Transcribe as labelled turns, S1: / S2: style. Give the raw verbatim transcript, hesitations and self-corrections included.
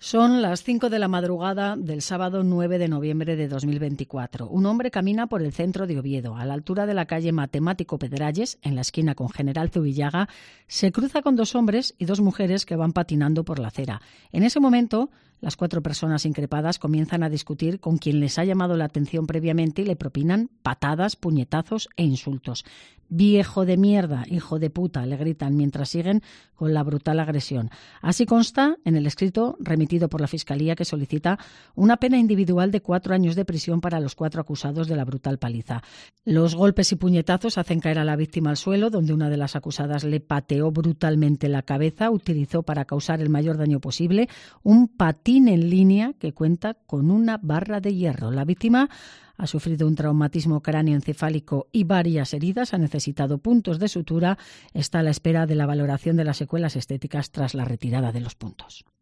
S1: Son las cinco de la madrugada del sábado nueve de noviembre de dos mil veinticuatro. Un hombre camina por el centro de Oviedo, a la altura de la calle Matemático Pedralles, en la esquina con General Zubillaga. Se cruza con dos hombres y dos mujeres que van patinando por la acera. En ese momento, las cuatro personas increpadas comienzan a discutir con quien les ha llamado la atención previamente y le propinan patadas, puñetazos e insultos. «Viejo de mierda, hijo de puta», le gritan mientras siguen con la brutal agresión. Así consta en el escrito remitido por la Fiscalía, que solicita una pena individual de cuatro años de prisión para los cuatro acusados de la brutal paliza. Los golpes y puñetazos hacen caer a la víctima al suelo, donde una de las acusadas le pateó brutalmente la cabeza. Utilizó para causar el mayor daño posible un patín en línea que cuenta con una barra de hierro. La víctima ha sufrido un traumatismo cráneoencefálico y varias heridas, ha necesitado puntos de sutura, está a la espera de la valoración de las secuelas estéticas tras la retirada de los puntos.